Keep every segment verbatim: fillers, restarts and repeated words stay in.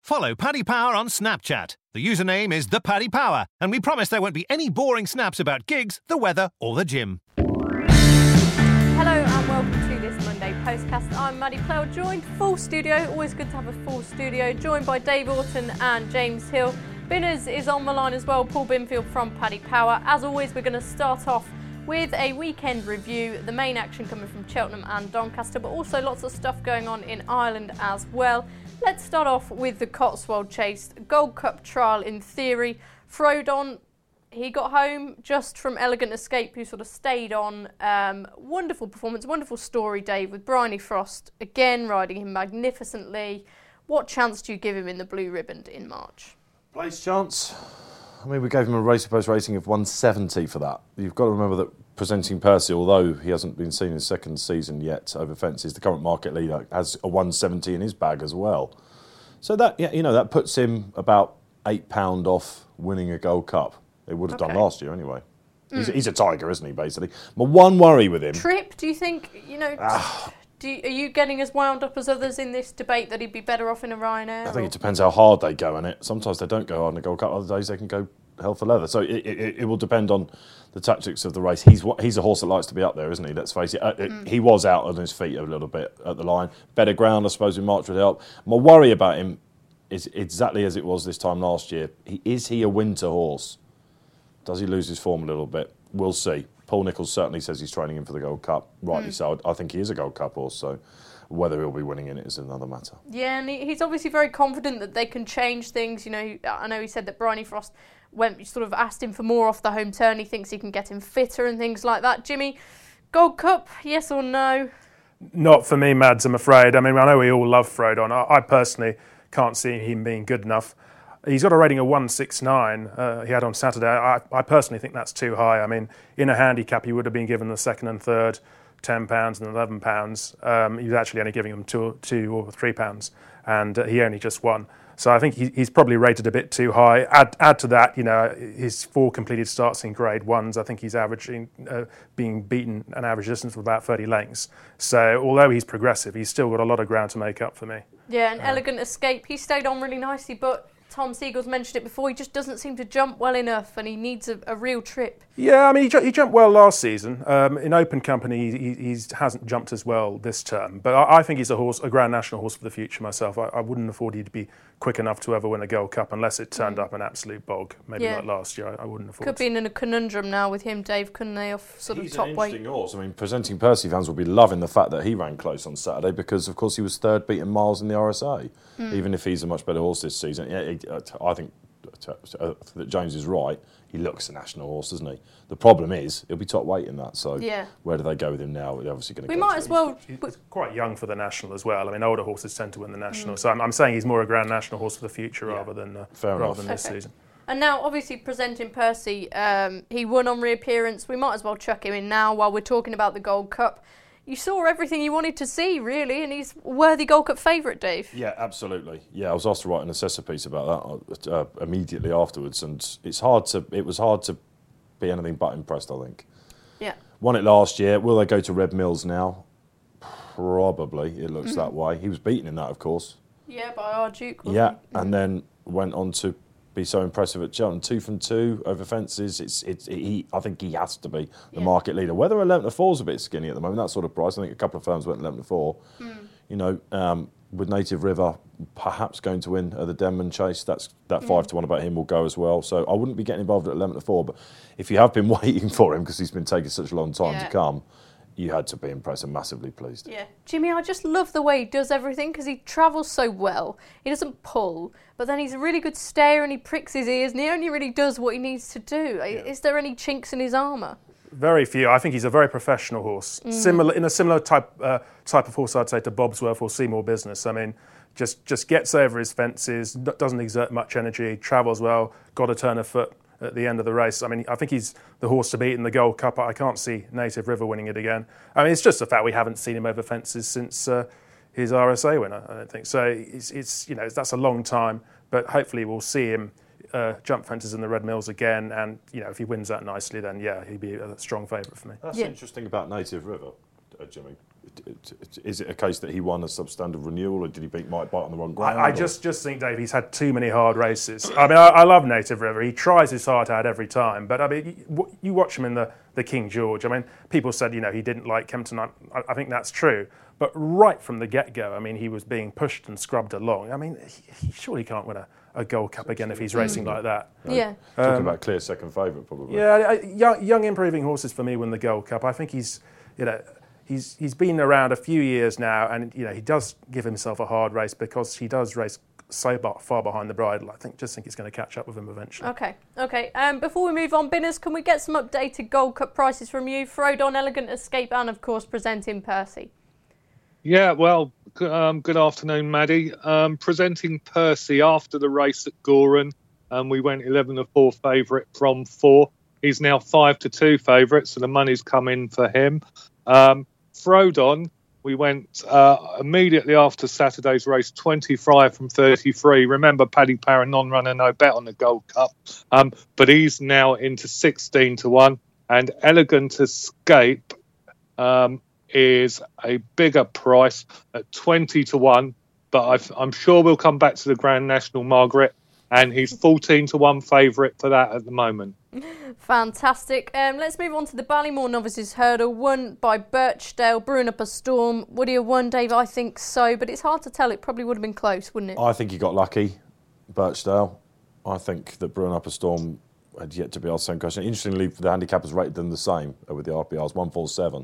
Follow Paddy Power on Snapchat. The username is the Paddy Power, and we promise there won't be any boring snaps about gigs, the weather, or the gym. Hello and welcome to this Monday Postcast. I'm Maddie Plough, joined full studio. Always good to have a full studio. Joined by Dave Orton and James Hill. Binners is on the line as well. Paul Binfield from Paddy Power. As always, we're going to start off with a weekend review. The main action coming from Cheltenham and Doncaster, but also lots of stuff going on in Ireland as well. Let's start off with the Cotswold Chase Gold Cup trial in theory. Frodon, he got home just from Elegant Escape, who sort of stayed on. Um, wonderful performance, wonderful story, Dave, with Bryony Frost again riding him magnificently. What chance do you give him in the Blue Ribbon in March? Place chance. I mean, we gave him a race post rating of one seventy for that. You've got to remember that Presenting Percy, although he hasn't been seen in his second season yet over fences, the current market leader has a one seventy in his bag as well. So that, yeah, you know, that puts him about eight pound off winning a Gold Cup. It would have Okay. done last year anyway. Mm. He's, he's a tiger, isn't he, basically? My one worry with him... Trip, do you think, you know, Ah. do you, are you getting as wound up as others in this debate that he'd be better off in a Ryanair? I think or? it depends how hard they go in it. Sometimes they don't go hard in a Gold Cup. Other days they can go hell for leather. So it, it, it will depend on the tactics of the race. He's he's a horse that likes to be up there, isn't he? Let's face it. Uh, it Mm. He was out on his feet a little bit at the line. Better ground, I suppose, in March would help. My worry about him is exactly as it was this time last year. He, is he a winter horse? Does he lose his form a little bit? We'll see. Paul Nicholls certainly says he's training him for the Gold Cup. Rightly Mm. so. I think he is a Gold Cup horse, so whether he'll be winning in it is another matter. Yeah, and he, he's obviously very confident that they can change things. You know, I know he said that Bryony Frost went, sort of asked him for more off the home turn. He thinks he can get him fitter and things like that. Jimmy, Gold Cup, yes or no? Not for me, Mads, I'm afraid. I mean, I know we all love Frodon. I, I personally can't see him being good enough. He's got a rating of one sixty-nine uh, he had on Saturday. I, I personally think that's too high. I mean, in a handicap, he would have been given the second and third ten pounds and eleven pounds. Um, he was actually only giving them two, two or three pounds, and uh, he only just won. So I think he, he's probably rated a bit too high. Add, add to that, you know, his four completed starts in Grade Ones. I think he's averaging, uh, being beaten an average distance of about thirty lengths. So although he's progressive, he's still got a lot of ground to make up for me. Yeah, an Uh, Elegant Escape. He stayed on really nicely, but Tom Siegel's mentioned it before. He just doesn't seem to jump well enough, and he needs a, a real trip. Yeah, I mean, he, ju- he jumped well last season. Um, in open company, he, he hasn't jumped as well this term. But I, I think he's a horse, a Grand National horse for the future myself. I, I wouldn't have thought he'd be quick enough to ever win a Gold Cup unless it turned Mm. up an absolute bog, maybe Yeah. like last year. I, I wouldn't have thought. Could be in a conundrum now with him, Dave, couldn't they, off sort He's of top an weight? interesting horse. I mean, Presenting Percy fans will be loving the fact that he ran close on Saturday because, of course, he was third beating Miles in the R S A. Mm. Even if he's a much better horse this season, yeah, he, uh, I think uh, that James is right. He looks a national horse, doesn't he? The problem is he'll be top weight in that. So Yeah. where do they go with him now? They're obviously going to. We go might to as him. well. He's, he's quite young for the National as well. I mean, older horses tend to win the National. Mm. So I'm, I'm saying he's more a Grand National horse for the future rather than uh, Fair rather enough. than this Okay. season. And now, obviously, Presenting Percy, um, he won on reappearance. We might as well chuck him in now while we're talking about the Gold Cup. You saw everything you wanted to see, really, and he's a worthy Gold Cup favourite, Dave. Yeah, absolutely. Yeah, I was asked to write an assessor piece about that uh, immediately afterwards, and it's hard to. It was hard to be anything but impressed, I think. Yeah. Won it last year. Will they go to Red Mills now? Probably. It looks that way. He was beaten in that, of course. Yeah, by our Duke. wasn't Yeah, he? and then went on to be so impressive at Cheltenham. Two from two over fences. It's it's he. I think he has to be the Yeah. market leader. Whether eleven to four is a bit skinny at the moment, that sort of price. I think a couple of firms went eleven to four. Mm. You know, um, with Native River perhaps going to win at the Denman Chase, that's that five Mm. to one about him will go as well. So I wouldn't be getting involved at eleven to four. But if you have been waiting for him because he's been taking such a long time Yeah. to come, you had to be impressed and massively pleased. Yeah. Jimmy, I just love the way he does everything because he travels so well. He doesn't pull, but then he's a really good stayer and he pricks his ears and he only really does what he needs to do. Is there any chinks in his armour? Very few. I think he's a very professional horse. Mm. Similar in a similar type uh, type of horse, I'd say, to Bobsworth or Seymour Business. I mean, just just gets over his fences, d- doesn't exert much energy, travels well, got a turn of foot at the end of the race. I mean, I think he's the horse to beat in the Gold Cup. I can't see Native River winning it again. I mean, it's just the fact we haven't seen him over fences since uh, his R S A winner, I don't think. So it's, it's you know that's a long time, but hopefully we'll see him uh, jump fences in the Red Mills again. And you know, if he wins that nicely, then yeah, he'd be a strong favourite for me. That's Yeah. interesting about Native River, uh, Jimmy. Is it a case that he won a substandard renewal, or did he beat Mike Bite on the wrong ground? I, I just, just think, Dave, he's had too many hard races. I mean, I, I love Native River. He tries his heart out every time. But, I mean, you, you watch him in the, the King George. I mean, people said, you know, he didn't like Kempton. I, I think that's true. But right from the get-go, I mean, he was being pushed and scrubbed along. I mean, he, he surely can't win a, a Gold Cup again if he's racing mm. like that. No, yeah. Talking um, about clear second favourite, probably. Yeah, young, young improving horses for me win the Gold Cup. I think he's, you know... He's he's been around a few years now, and you know he does give himself a hard race because he does race so far behind the bridle. I think just think he's going to catch up with him eventually. Okay, okay. Um, before we move on, Binners, can we get some updated Gold Cup prices from you? Frodon, Elegant Escape, and of course presenting Percy. Yeah, well, um, good afternoon, Maddie. Um, presenting Percy after the race at Goren, um, we went eleven to four favourite from four. He's now five to two favourite, so the money's come in for him. Um, Frodon, we went uh, immediately after Saturday's race, twenty-five from thirty-three. Remember, Paddy Power, non-runner, no bet on the Gold Cup. Um, but he's now into sixteen to one. And Elegant Escape um, is a bigger price at twenty to one. But I've, I'm sure we'll come back to the Grand National, Margaret. And he's fourteen to one favourite for that at the moment. Fantastic. Um, let's move on to the Ballymore Novices Hurdle, won by Birchdale, brewing up a storm. Would he have won, Dave? I think so, but it's hard to tell. It probably would have been close, wouldn't it? I think he got lucky, Birchdale. I think that brewing up a storm had yet to be asked the same question. Interestingly, the handicappers rated them the same with the R P Rs, one forty-seven.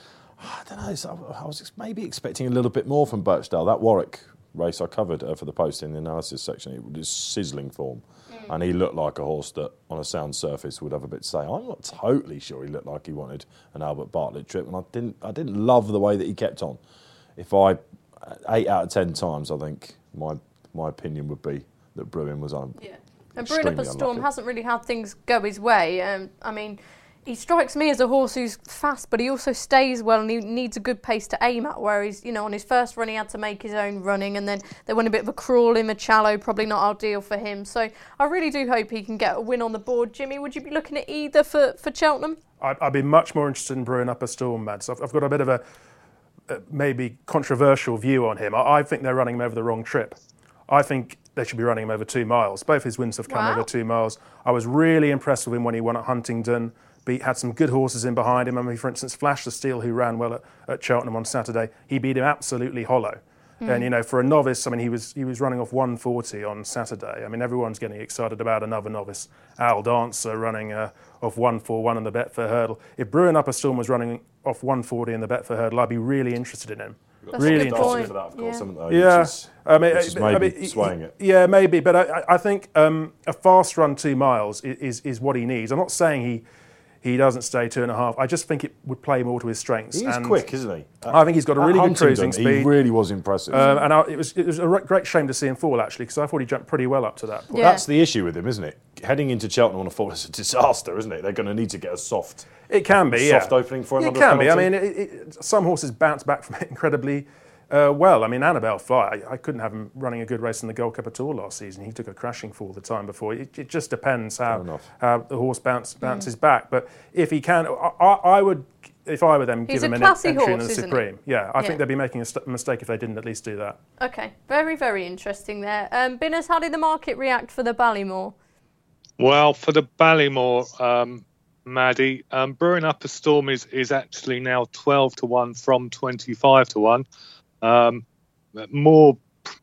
I don't know, I was maybe expecting a little bit more from Birchdale. That Warwick race I covered uh, for the post in the analysis section, it was sizzling form. Mm. And he looked like a horse that on a sound surface would have a bit to say. I'm not totally sure he looked like he wanted an Albert Bartlett trip, and I didn't I didn't love the way that he kept on. If I, eight out of ten times, I think my my opinion would be that Bruin was on. Yeah. And Brewing Up a Storm hasn't really had things go his way. Um, I mean, he strikes me as a horse who's fast, but he also stays well, and he needs a good pace to aim at. Where he's, you know, on his first run he had to make his own running, and then there went a bit of a crawl in Machallo, probably not ideal for him. So I really do hope he can get a win on the board. Jimmy, would you be looking at either for, for Cheltenham? I'd, I'd be much more interested in Brewing Up a Storm, Mads. I've, I've got a bit of a uh, maybe controversial view on him. I, I think they're running him over the wrong trip. I think they should be running him over two miles. Both his wins have come wow. over two miles. I was really impressed with him when he won at Huntingdon. Beat, had some good horses in behind him. I mean, for instance, Flash the Steel, who ran well at, at Cheltenham on Saturday, he beat him absolutely hollow. Mm. And, you know, for a novice, I mean, he was he was running off one forty on Saturday. I mean, everyone's getting excited about another novice. Al Dancer running uh, off one forty-one on the Betfair Hurdle. If Brewing Up a Storm was running off one forty in the Betfair Hurdle, I'd be really interested in him. That's really a good point. For that, of course, yeah, yeah. Which is, I mean, which is maybe I mean, swaying it. Yeah, maybe, but I, I think um, a fast run two miles is, is is what he needs. I'm not saying he he doesn't stay two and a half. I just think it would play more to his strengths. He's and quick, isn't he? I think he's got a really good cruising speed. He really was impressive. Um, and I, it was it was a great shame to see him fall, actually, because I thought he jumped pretty well up to that point. Yeah. That's the issue with him, isn't it? Heading into Cheltenham on a fall is a disaster, isn't it? They're going to need to get a soft, it can be, soft yeah. opening for him. It can be. I mean, it, it, some horses bounce back from it incredibly uh, well. I mean, Annabelle Fly, I, I couldn't have him running a good race in the Gold Cup at all last season. He took a crashing fall the time before. It, it just depends how, how the horse bounce, bounces mm. back. But if he can, I, I would, if I were them, He's give him an entry horse, in the Supreme. He? Yeah, I yeah. think they'd be making a st- mistake if they didn't at least do that. Okay, very, very interesting there. Um, Binners, how did the market react for the Ballymore? Well, for the Ballymore, um, Maddie, um, Brewing Up a Storm is, is actually now twelve to one from twenty-five to one. Um, more,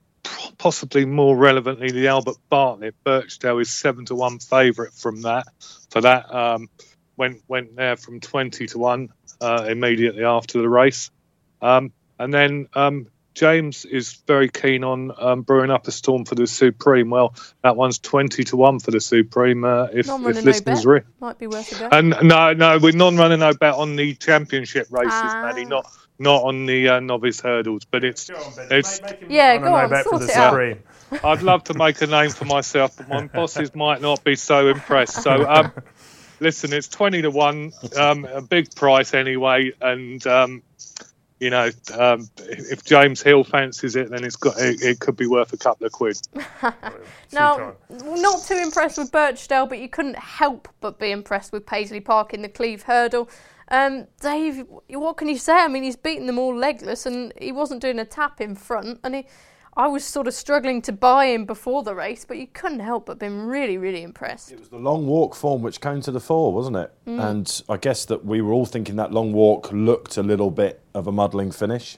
possibly more relevantly, the Albert Bartlett Birchdale is seven to one favourite from that. For that, um, went went there from twenty to one uh, immediately after the race, um, and then. Um, James is very keen on um, Brewing Up a Storm for the Supreme. Well, that one's twenty to one for the Supreme. Uh, if, if listeners no re- might be worth a go. And no, no, we're non-running no bet on the championship races, ah. Maddie. Not not on the uh, novice hurdles. But it's go on, it's make, make yeah, go on, no sort it out. I'd love to make a name for myself, but my bosses might not be so impressed. So. Um, Listen, it's twenty to one, um, a big price anyway, and um, you know, um, if James Hill fancies it, then it's got it, it could be worth a couple of quid. Now, not too impressed with Birchdale, but you couldn't help but be impressed with Paisley Park in the Cleve Hurdle. Um, Dave, what can you say? I mean, he's beaten them all legless, and he wasn't doing a tap in front. And he, I was sort of struggling to buy him before the race, but you couldn't help but been really, really impressed. It was the long walk form which came to the fore, wasn't it? Mm. And I guess that we were all thinking that long walk looked a little bit of a muddling finish.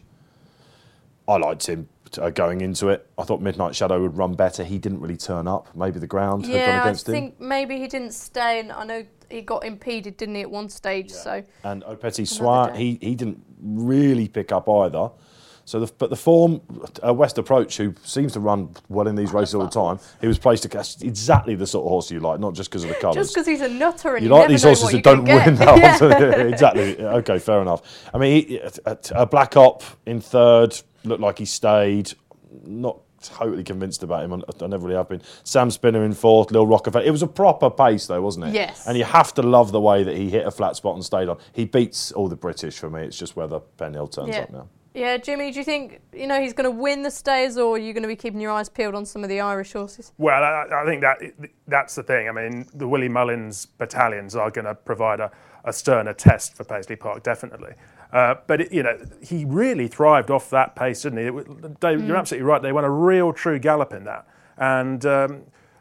I liked him uh, going into it. I thought Midnight Shadow would run better. He didn't really turn up. Maybe the ground yeah, had gone against him. Yeah, I think maybe he didn't stay, and I know he got impeded, didn't he, at one stage? Yeah. So and Opeti Soir, he he didn't really pick up either. So, the, but the form, uh, West Approach, who seems to run well in these races all the time, he was placed to catch exactly the sort of horse you like, not just because of the colours. Just because he's a nutter and you, you like never these know horses what that you're don't gonna win. get. That yeah. Exactly. Okay, fair enough. I mean, he, a, a Black Op in third looked like he stayed. Not totally convinced about him. I, I never really have been. Sam Spinner in fourth, Lil Rockefeller. It was a proper pace though, wasn't it? Yes. And you have to love the way that he hit a flat spot and stayed on. He beats all the British for me. It's just whether Ben Hill turns yeah. up now. Yeah, Jimmy, do you think, you know, he's going to win the Stayers, or are you going to be keeping your eyes peeled on some of the Irish horses? Well, I, I think that that's the thing. I mean, the Willie Mullins battalions are going to provide a, a sterner test for Paisley Park, definitely. Uh, but, it, you know, he really thrived off that pace, didn't he? It, Dave, mm. You're absolutely right. They went a real true gallop in that. And um,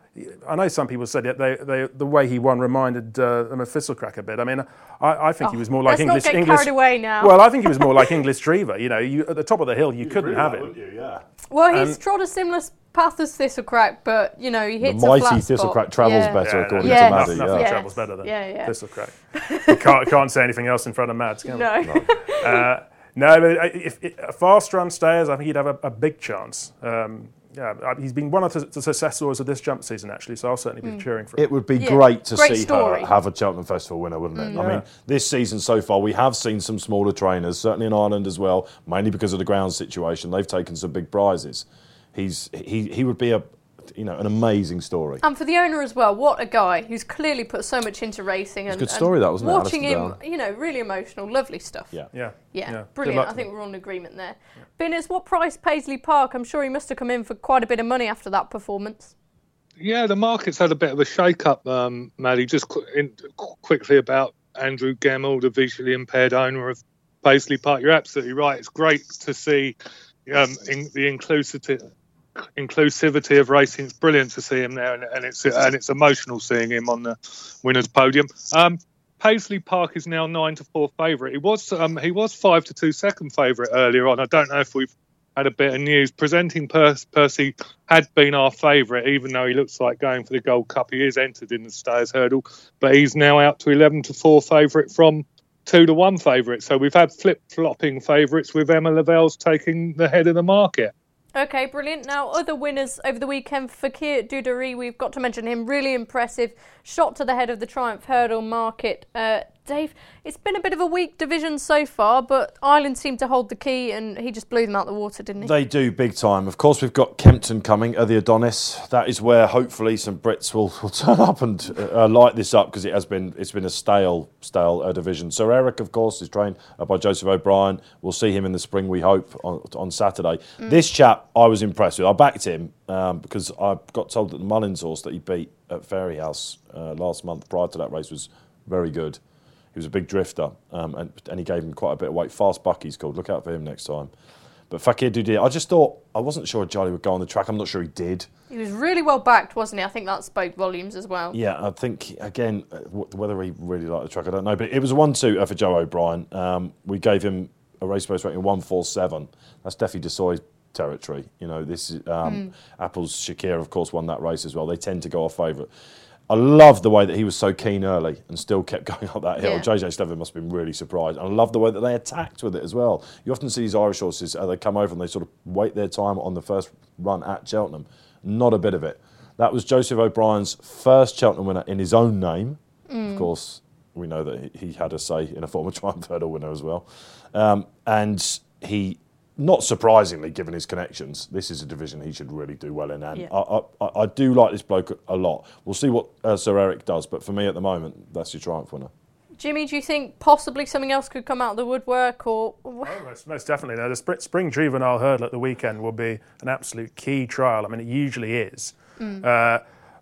I know some people said it, they, they, the way he won reminded uh, them of Thistlecrack a bit. I mean, I, I think oh, he was more like let's English... Let's not get English, carried away now. Well, I think he was more like English Drever. You know, you, at the top of the hill, you, you couldn't have him. You? Yeah. Well, he's um, trod a similar path as Thistlecrack, but, you know, he hits the a mighty flat Thistlecrack spot. travels yeah. better, yeah, according yes. to Maddie. Nothing yeah. travels better than yeah, yeah. Thistlecrack. you can't, can't say anything else in front of Mads, can no. we? No. Uh, no, but if, if a fast-run Stayers, I think he'd have a, a big chance. Um, Yeah, he's been one of the success stories of this jump season, actually, so I'll certainly be mm. cheering for him. It would be yeah. great to Great see story. her have a Cheltenham Festival winner, wouldn't it? Mm. I yeah. mean, this season so far, we have seen some smaller trainers, certainly in Ireland as well, mainly because of the ground situation. They've taken some big prizes. He's he he would be a you know an amazing story. And for the owner as well, what a guy who's clearly put so much into racing. And, it's a good story, that wasn't it? Watching him, you know, really emotional, lovely stuff. Yeah, yeah, yeah, yeah. brilliant. I think we're all in agreement there. Yeah. Binners, what price Paisley Park? I'm sure he must have come in for quite a bit of money after that performance. Yeah, the market's had a bit of a shake-up, um, Maddie. Just qu- in, qu- quickly about Andrew Gemmell, the visually impaired owner of Paisley Park. You're absolutely right. It's great to see um, in, the inclusivity. inclusivity of racing. It's brilliant to see him there, and, and it's and it's emotional seeing him on the winners' podium. Um, Paisley Park is now nine to four favourite. He was um, he was five to two second favourite earlier on. I don't know if we've had a bit of news. Presenting per- Percy had been our favourite, even though he looks like going for the Gold Cup. He is entered in the Stayers Hurdle, but he's now out to eleven to four favourite from two to one favourite. So we've had flip flopping favourites with Emma Lavelle's taking the head of the market. Okay, brilliant. Now, other winners over the weekend, Fakir Dudery, we've got to mention him, really impressive, shot to the head of the Triumph Hurdle market. Uh, Dave, it's been a bit of a weak division so far, but Ireland seemed to hold the key and he just blew them out the water, didn't he? They do, big time. Of course, we've got Kempton coming at the Adonis. That is where hopefully some Brits will, will turn up and uh, light this up, because it has been it's been a stale stale uh, division. Sir Eric, of course, is trained uh, by Joseph O'Brien. We'll see him in the spring, we hope, on, on Saturday. Mm. This chap, I was impressed with. I backed him um, because I got told that the Mullins horse that he beat at Fairyhouse uh, last month prior to that race was very good. He was a big drifter, um, and, and he gave him quite a bit of weight. Fast Buck, he's called. Look out for him next time. But Fakir Dudery, I just thought, I wasn't sure Charlie would go on the track. I'm not sure he did. He was really well backed, wasn't he? I think that spoke volumes as well. Yeah, I think, again, whether he really liked the track, I don't know. But it was a one two for Joe O'Brien. Um, we gave him a race pace rating of one forty-seven. That's definitely Desoy territory. You know, this is um, mm. Apple's Shakir, of course, won that race as well. They tend to go off favourite. I love the way that he was so keen early and still kept going up that hill. Yeah. J J Steven must have been really surprised. And I love the way that they attacked with it as well. You often see these Irish horses, uh, they come over and they sort of wait their time on the first run at Cheltenham. Not a bit of it. That was Joseph O'Brien's first Cheltenham winner in his own name. Mm. Of course, we know that he had a say in a former Triumph Hurdle winner as well. Um, and he... Not surprisingly, given his connections, this is a division he should really do well in. And yeah. I, I, I do like this bloke a lot. We'll see what uh, Sir Eric does, but for me at the moment, that's your Triumph winner. Jimmy, do you think possibly something else could come out of the woodwork? or? Oh, most, most definitely. Now, the Spring, spring Juvenile Hurdle at the weekend will be an absolute key trial. I mean, it usually is. Mm. Uh,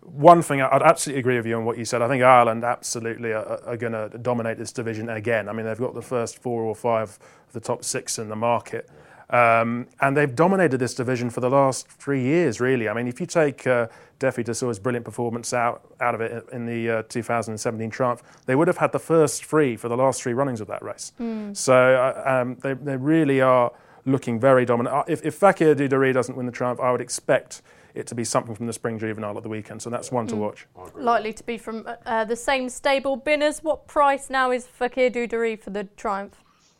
One thing, I'd absolutely agree with you on what you said. I think Ireland absolutely are, are going to dominate this division again. I mean, they've got the first four or five of the top six in the market. Um, and they've dominated this division for the last three years, really. I mean, if you take uh, Defi Dassault's brilliant performance out, out of it in the uh, two thousand seventeen Triumph, they would have had the first three for the last three runnings of that race. Mm. So uh, um, they, they really are looking very dominant. If, if Fakir Duderie doesn't win the Triumph, I would expect it to be something from the Spring Juvenile at the weekend. So that's one mm. to watch. Likely to be from uh, the same stable. Binners, what price now is Fakir Duderie for the Triumph?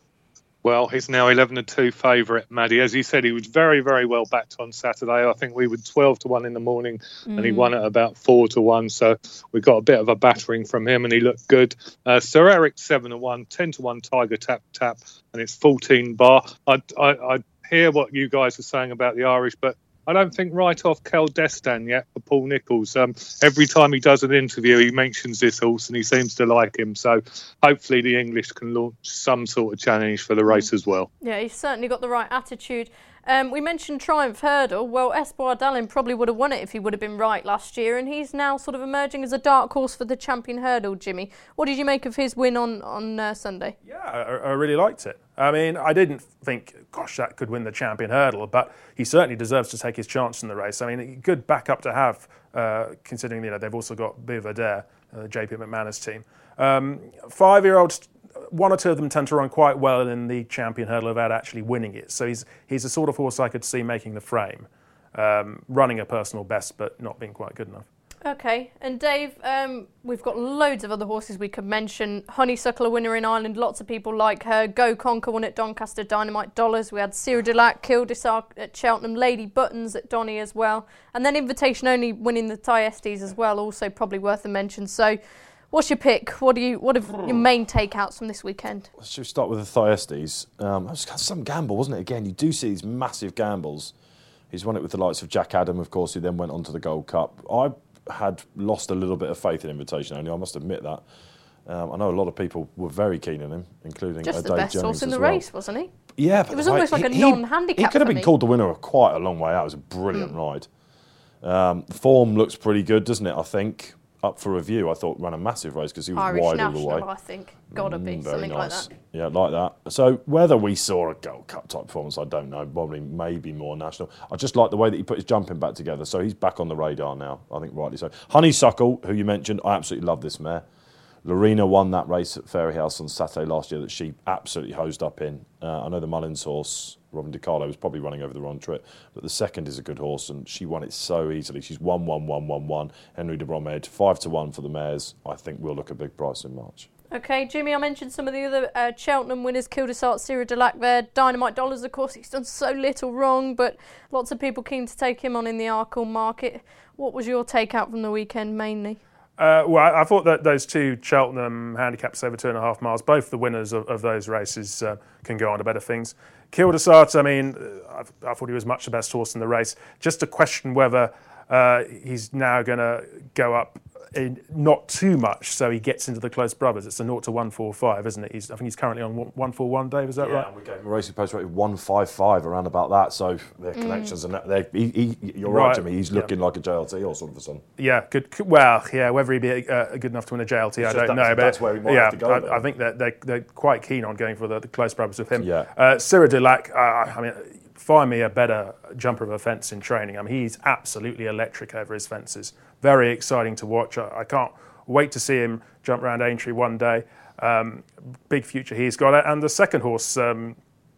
Well, he's now eleven to two favourite, Maddie. As you said, he was very, very well backed on Saturday. I think we were twelve to one in the morning mm. and he won at about four to one. So we got a bit of a battering from him and he looked good. Uh, Sir Eric seven to one, ten to one Tiger Tap Tap, and it's fourteen bar. I, I, I hear what you guys are saying about the Irish, but I don't think right off Kel Destan yet for Paul Nicholls. Um, every time he does an interview, he mentions this horse and he seems to like him. So hopefully the English can launch some sort of challenge for the race as well. Yeah, he's certainly got the right attitude. Um, we mentioned Triumph Hurdle. Well, Espoir D'Alin probably would have won it if he would have been right last year, and he's now sort of emerging as a dark horse for the Champion Hurdle, Jimmy. What did you make of his win on, on uh, Sunday? Yeah, I, I really liked it. I mean, I didn't think, gosh, that could win the Champion Hurdle, but he certainly deserves to take his chance in the race. I mean, good backup to have, uh, considering, you know, they've also got Buvardere, uh, the J P McManus team. Um, five-year-olds, one or two of them tend to run quite well in the Champion Hurdle without actually winning it. So he's he's the sort of horse I could see making the frame, um, running a personal best, but not being quite good enough. Okay, and Dave, um, we've got loads of other horses we could mention. Honeysuckle, a winner in Ireland, lots of people like her. Go Conquer won at Doncaster, Dynamite Dollars. We had Cyril Delac, Kildare at Cheltenham, Lady Buttons at Donny as well. And then Invitation Only winning the Thyestes as well, also probably worth a mention. So what's your pick? What do you? What are your main takeouts from this weekend? Let's just start with the Thyestes. Um, it was some gamble, wasn't it? Again, you do see these massive gambles. He's won it with the likes of Jack Adam, of course, who then went on to the Gold Cup. I had lost a little bit of faith in Invitation Only, I must admit that. Um, I know a lot of people were very keen on him, inclling Just uh, the Dave best Jennings horse in the well. race, wasn't he? Yeah, but it was the almost way, like a he, non-handicap. He could have for been me. called the winner quite a long way out. It was a brilliant mm. ride. Um, form looks pretty good, doesn't it? I think up for review. I thought ran a massive race because he was Irish wide National, all the way. I think, gotta be Mm, something nice. like that. Yeah, like that. So whether we saw a Gold Cup type performance, I don't know. Probably, maybe more national. I just like the way that he put his jumping back together. So he's back on the radar now. I think rightly so. Honeysuckle, who you mentioned, I absolutely love this mare. Lorena won that race at Fairyhouse on Saturday last year that she absolutely hosed up in. Uh, I know the Mullins horse, Robin DiCarlo, was probably running over the wrong trip, but the second is a good horse and she won it so easily. She's one one one one one. Henry de Bromhead, five to one for the mares. I think we'll look a big price in March. Okay, Jimmy, I mentioned some of the other uh, Cheltenham winners, Kildare, Cyril Delac there. Dynamite Dollars, of course, he's done so little wrong, but lots of people keen to take him on in the Arkle market. What was your takeout from the weekend mainly? Uh, well, I, I thought that those two Cheltenham handicaps over two and a half miles, both the winners of, of those races uh, can go on to better things. Kildare, I mean, I, I thought he was much the best horse in the race. Just a question whether uh, he's now going to go up in not too much, so he gets into the close brothers. It's a zero to one forty-five, isn't it? He's, I think he's currently on one forty-one, Dave, is that yeah, right? And we gave him a racing post rate of one fifty-five, around about that. So their connections mm. and that, he, he, you're right, right Jimmy. He's looking yeah. like a J L T horse all of a sudden. Yeah, good. Well, yeah, whether he'd be uh, good enough to win a J L T, it's I don't know. But that's where he might yeah, have to go. I, I think that they're, they're quite keen on going for the, the close brothers with him. Yeah. Uh, Cyril Delac, uh, I mean, find me a better jumper of a fence in training. I mean, he's absolutely electric over his fences. Very exciting to watch. I, I can't wait to see him jump around Aintree one day. Um, big future he's got. And the second horse, um,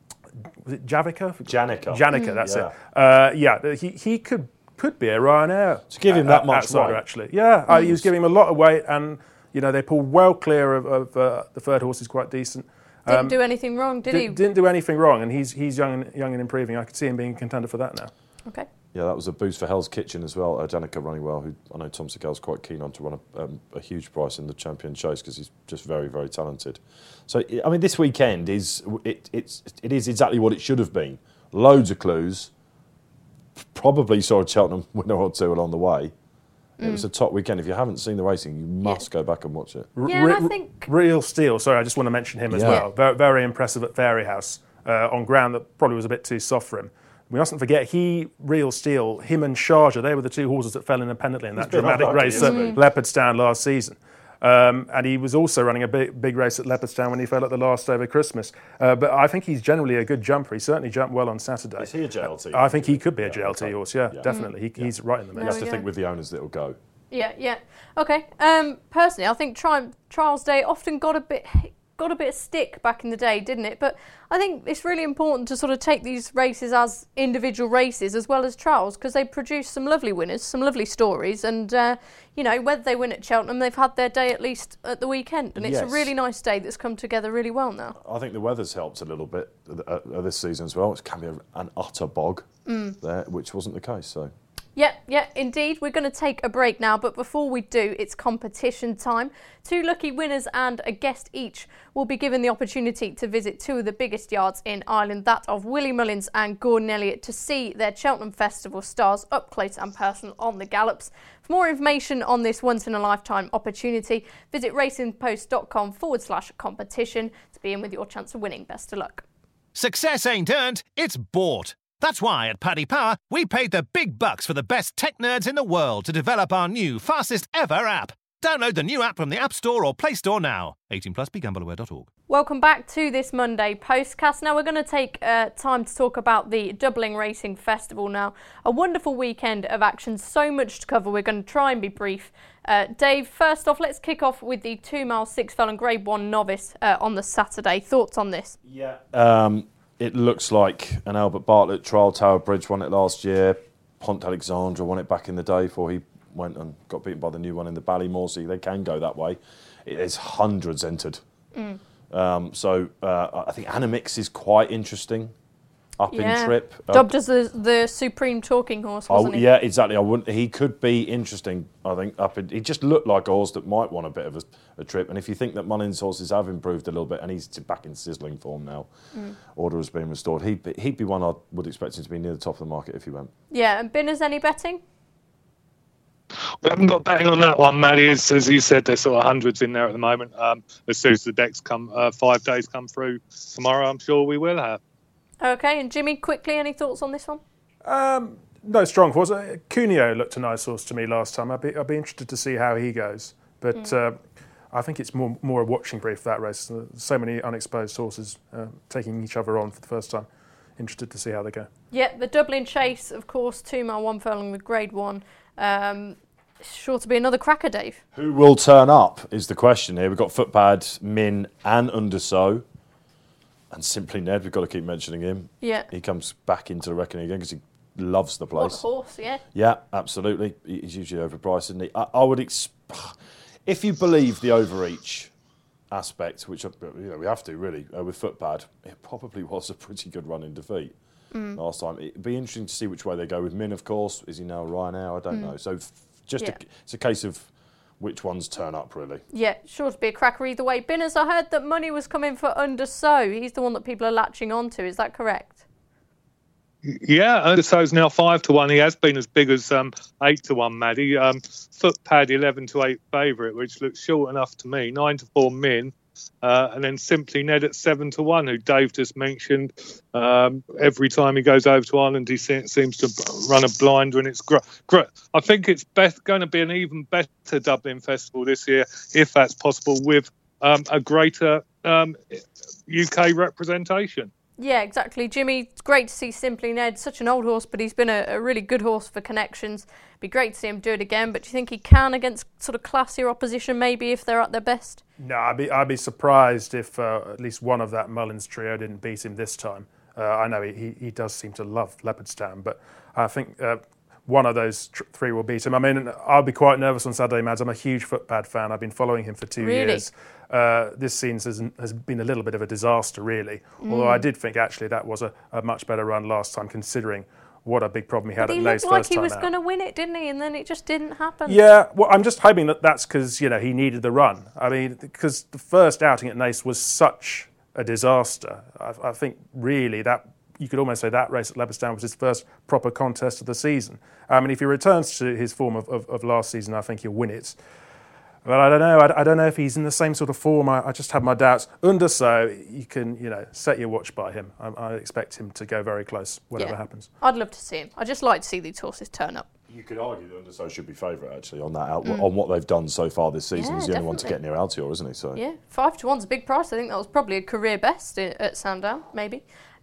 was it Javica? Janica. Janica, that's yeah. it. Uh, yeah, he, he could could be a Ryanair. To give him uh, that much outsider, weight. actually. Yeah, uh, he was giving him a lot of weight, and you know they pulled well clear of, of uh, the third horse is quite decent. Didn't Um, do anything wrong, did di- he? Didn't do anything wrong, and he's he's young and, young and improving. I could see him being a contender for that now. Okay. Yeah, that was a boost for Hell's Kitchen as well. Uh, Danica running well, who I know Tom Segal's quite keen on to run a, um, a huge price in the Champion Chase because he's just very, very talented. So, I mean, this weekend is it, it's, it is exactly what it should have been. Loads of clues. Probably saw a Cheltenham winner or two along the way. Mm. It was a top weekend. If you haven't seen the racing, you must yeah. go back and watch it. Yeah, R- and I think... Real Steel, sorry, I just want to mention him as yeah. well. Very, very impressive at Fairyhouse uh, on ground that probably was a bit too soft for him. We mustn't forget, he, Real Steel, him and Sharjah, they were the two horses that fell independently in that dramatic race at Leopardstown last season. Um, and he was also running a big, big race at Leopardstown when he fell at the last over Christmas. Uh, but I think he's generally a good jumper. He certainly jumped well on Saturday. Is he a J L T? I think he could be a yeah, J L T okay. horse, yeah, yeah. definitely. He, yeah. He's right in the mix. You have to think with the owners that will go. Yeah, yeah. Okay. Um, personally, I think tri- Trials Day often got a bit got a bit of stick back in the day, didn't it? But I think it's really important to sort of take these races as individual races as well as trials, because they produce some lovely winners, some lovely stories, and uh, you know, whether they win at Cheltenham, they've had their day at least at the weekend, and it's yes. a really nice day that's come together really well now. I think the weather's helped a little bit uh, uh, this season as well. It can be an utter bog mm. there, which wasn't the case. So. Yeah, yeah, indeed. We're going to take a break now, but before we do, it's competition time. Two lucky winners and a guest each will be given the opportunity to visit two of the biggest yards in Ireland, that of Willie Mullins and Gordon Elliott, to see their Cheltenham Festival stars up close and personal on the gallops. For more information on this once-in-a-lifetime opportunity, visit racingpost.com forward slash competition to be in with your chance of winning. Best of luck. Success ain't earned, it's bought. That's why at Paddy Power, we paid the big bucks for the best tech nerds in the world to develop our new, fastest ever app. Download the new app from the App Store or Play Store now. eighteen plus, be gamble aware dot org. Welcome back to this Monday postcast. Now we're going to take uh, time to talk about the Dublin Racing Festival now. A wonderful weekend of action, so much to cover. We're going to try and be brief. Uh, Dave, first off, let's kick off with the two mile six furlong Grade one novice uh, on the Saturday. Thoughts on this? Yeah. Um, It looks like an Albert Bartlett Trial Tower Bridge won it last year. Pont Alexandra won it back in the day before he went and got beaten by the new one in the Ballymorsey. They can go that way. There's hundreds entered. Mm. Um, so uh, I think Animix is quite interesting. Up yeah. in trip. Dubbed as the, the supreme talking horse, wasn't oh, he? Yeah, exactly. I wouldn't. He could be interesting, I think. Up in, he just looked like a horse that might want a bit of a, a trip. And if you think that Mullins' horses have improved a little bit and he's back in sizzling form now, mm. order has been restored, he'd be, he'd be one I would expect him to be near the top of the market if he went. Yeah, and Binners, any betting? We haven't got betting on that one, Maddie. As, as you said, there's sort of hundreds in there at the moment. Um, as soon as the decks come, uh, five days come through tomorrow, I'm sure we will have. Okay, and Jimmy, quickly, any thoughts on this one? Um, no strong horse. Uh, Cuneo looked a nice horse to me last time. I'd be, I'd be interested to see how he goes. But mm. uh, I think it's more more a watching brief for that race. So many unexposed horses uh, taking each other on for the first time. Interested to see how they go. Yeah, the Dublin Chase, of course, two mile one furlong with Grade one. Um, sure to be another cracker, Dave. Who will turn up is the question here. We've got Footpad, Min and Undersow. And Simply Ned, we've got to keep mentioning him. Yeah. He comes back into the reckoning again because he loves the place. What a horse, yeah. Yeah, absolutely. He's usually overpriced, isn't he? I, I would... Exp- if you believe the overreach aspect, which you know, we have to, really, uh, with Footpad, it probably was a pretty good run in defeat mm. last time. It'd be interesting to see which way they go with Min, of course. Is he now a Ryanair? I don't mm. know. So f- just yeah. a, it's a case of which ones turn up, really. Yeah, sure to be a cracker either way. Binners, I heard that money was coming for Undersow. He's the one that people are latching on to. Is that correct? Yeah, Undersow's now five to one. He has been as big as um, eight to one, Maddie. Um, Footpad eleven to eight favourite, which looks short enough to me. Nine to four Min. Uh, and then Simply Ned at seven to one, who Dave just mentioned. Um, every time he goes over to Ireland, he se- seems to run a blinder, and it's great. Gr- I think it's best, going to be an even better Dublin Festival this year, if that's possible, with um, a greater um, U K representation. Yeah, exactly. Jimmy, it's great to see Simply Ned. Such an old horse, but he's been a, a really good horse for connections. Be great to see him do it again. But do you think he can against sort of classier opposition, maybe, if they're at their best? No, I'd be I'd be surprised if uh, at least one of that Mullins trio didn't beat him this time. Uh, I know he he does seem to love Leopardstown, but I think uh, one of those tr- three will beat him. I mean, I'll be quite nervous on Saturday, Mads. I'm a huge Footpad fan. I've been following him for two really? years. Uh, this season has, has been a little bit of a disaster, really. Mm. Although I did think actually that was a, a much better run last time, considering what a big problem he had but at he Naas first time like he was going to win it, didn't he? And then it just didn't happen. Yeah, well, I'm just hoping that that's because, you know, he needed the run. I mean, because the first outing at Naas was such a disaster. I, I think really that you could almost say that race at Leopardstown was his first proper contest of the season. I mean, if he returns to his form of, of, of last season, I think he'll win it. Well, I don't know. I, I don't know if he's in the same sort of form. I, I just have my doubts. Underso, you can, you know, set your watch by him. I, I expect him to go very close, whatever Yeah. happens. I'd love to see him. I'd just like to see these horses turn up. You could argue that Underso should be favourite actually on that out, on what they've done so far this season. Yeah, He's the only one to definitely. get near Altior, isn't he? So Yeah, five to one's a big price. I think that was probably a career best i- at Sandown, maybe.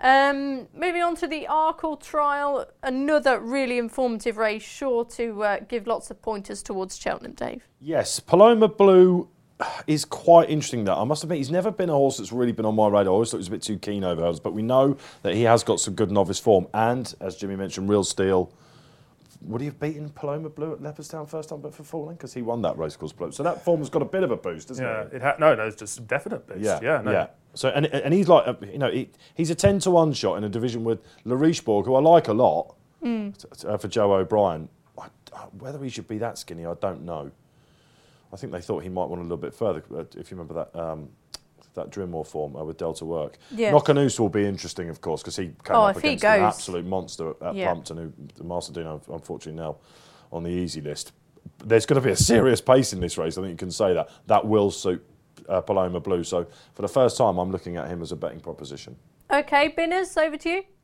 Um, moving on to the Arkle trial, another really informative race, sure to uh, give lots of pointers towards Cheltenham, Dave. yes, Paloma Blue is quite interesting. That I must admit, he's never been a horse that's really been on my radar. I always thought he was a bit too keen over hurdles, but we know that he has got some good novice form. And as Jimmy mentioned, Real Steel. Would he have beaten Paloma Blue at Leopardstown first time, but for falling? Because he won that race course Blue. So that form's got a bit of a boost, doesn't Yeah, it? it ha- no, no, it's just a definite boost. Yeah, Yeah, no. yeah. So and and he's like, you know, he, he's a ten to one shot in a division with Larichebourg, who I like a lot, Mm. t- uh, for Joe O'Brien. I, uh, whether he should be that skinny, I don't know. I think they thought he might want a little bit further. uh, If you remember that. Um, that Drimore form uh, with Delta Work. Yeah. Knockanoose will be interesting, of course, because he came Oh, up if he against an goes- absolute monster at, at Yeah. Plumpton, who the Master Dean, unfortunately, now on the easy list. There's going to be a serious pace in this race. I think you can say that. That will suit uh, Paloma Blue. So for the first time, I'm looking at him as a betting proposition. Okay, Binners, over to you.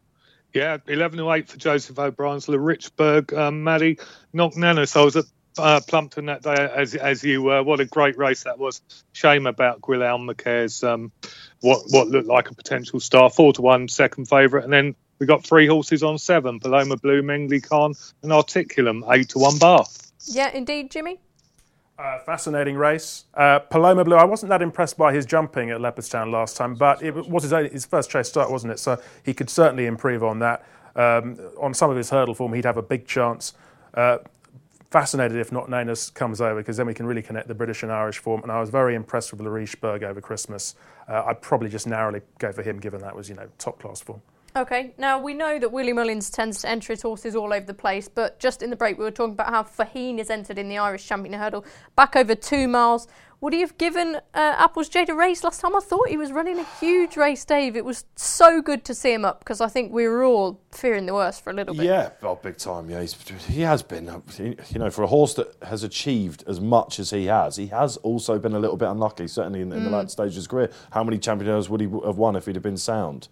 Yeah, eleven to eight for Joseph O'Brien's Larichburg. Um, Maddie, Knocknanos. I was at uh, Plumpton that day, as as you were. What a great race that was. Shame about Guillaume Macare's um, what what looked like a potential star. Four to one, second favourite, and then we got three horses on seven: Paloma Blue, Mengley Khan, and Articulum. Eight to one bar. Yeah, indeed, Jimmy. Uh, fascinating race. Uh, Paloma Blue, I wasn't that impressed by his jumping at Leopardstown last time, but it was his, only, his first chase start, wasn't it? So he could certainly improve on that. Um, on some of his hurdle form, he'd have a big chance. Uh, fascinated if Not Nanus comes over, because then we can really connect the British and Irish form. And I was very impressed with Larichburg over Christmas. Uh, I'd probably just narrowly go for him, given that was, you know, top class form. Okay, now we know that Willie Mullins tends to enter his horses all over the place, but just in the break we were talking about how Faheen is entered in the Irish Champion Hurdle, back over two miles. Would he have given uh, Apples Jade a race last time? I thought he was running a huge race, Dave. It was so good to see him up, because I think we were all fearing the worst for a little bit. Yeah, oh, big time. Yeah, he's, he has been. You know, for a horse that has achieved as much as he has, he has also been a little bit unlucky. Certainly in, in the late stage of his career. How many champion hurdles would he have won if he'd have been sound?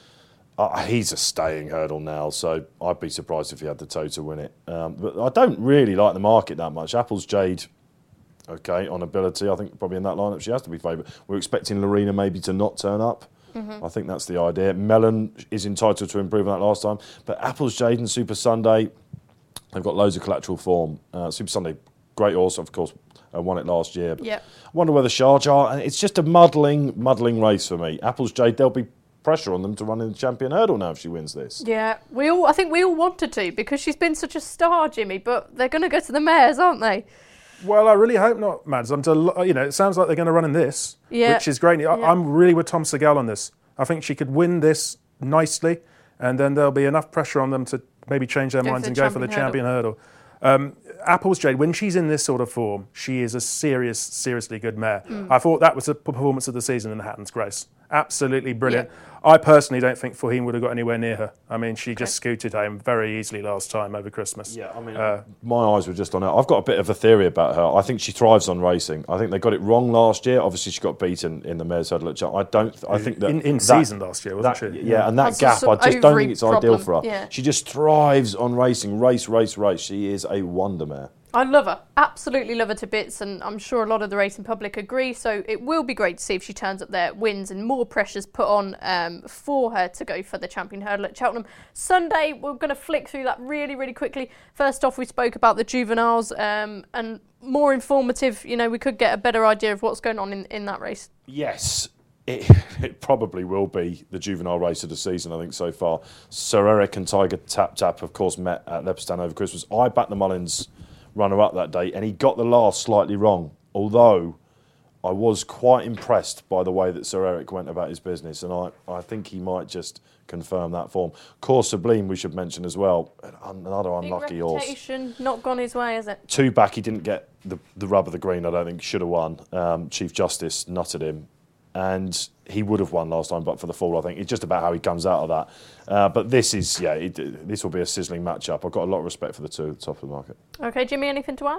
Uh, he's a staying hurdle now, so I'd be surprised if he had the toe to win it. Um, but I don't really like the market that much. Apples Jade, okay, on ability, I think probably in that lineup she has to be favourite. We're expecting Lorena maybe to not turn up. Mm-hmm. I think that's the idea. Mellon is entitled to improve on that last time. But Apples Jade and Super Sunday, they've got loads of collateral form. Uh, Super Sunday, great horse, of course, uh, won it last year. Yep. I wonder whether Sharjah, and it's just a muddling, muddling race for me. Apples Jade, there'll be pressure on them to run in the champion hurdle now if she wins this. Yeah, we all. I think we all wanted to, because she's been such a star, Jimmy. But they're going to go to the mares, aren't they? Well, I really hope not, Mads. I'm del- you know, it sounds like they're going to run in this, Yeah. Uh, which is great. I- Yeah. I'm really with Tom Segal on this. I think she could win this nicely, and then there'll be enough pressure on them to maybe change their Go minds for and the go for the champion champion hurdle. Um, Apples Jade, when she's in this sort of form, she is a serious, seriously good mare. Mm. I thought that was the performance of the season in the Hatton's Grace. Absolutely brilliant. I personally don't think Faheen would have got anywhere near her. I mean, she just scooted home very easily last time over Christmas. Yeah, I mean, Uh, my eyes were just on her. I've got a bit of a theory about her. I think she thrives on racing. I think they got it wrong last year. Obviously, she got beaten in the Mares Hurdle at Cheltenham. I don't. I think that in, in that, season last year, wasn't that, she? yeah, and that That's gap, some I just don't ovary think it's ideal problem, for her. yeah. She just thrives on racing, race, race, race. She is a wonder mare. I love her, absolutely love her to bits, and I'm sure a lot of the racing public agree. So it will be great to see if she turns up there, wins, and more pressure's put on um, for her to go for the champion hurdle at Cheltenham. Sunday, we're going to flick through that really, really quickly. First off, we spoke about the juveniles, um, and more informative. You know, we could get a better idea of what's going on in, in that race. Yes. It, it probably will be the juvenile race of the season, I think, so far. Sir Eric and Tiger Tap Tap, of course, met at Leopardstown over Christmas. I backed the Mullins runner-up that day, and he got the last slightly wrong, although I was quite impressed by the way that Sir Eric went about his business, and I, I think he might just confirm that form. Course Sublime, we should mention as well, another unlucky Big horse. reputation, not gone his way, is it? Two back, he didn't get the, the rub of the green, I don't think, should have won. Um, Chief Justice nutted him. And he would have won last time, but for the fall, I think. It's just about how he comes out of that. Uh, but this is, yeah, it, this will be a sizzling matchup. I've got a lot of respect for the two at the top of the market. Okay, Jimmy, anything to add?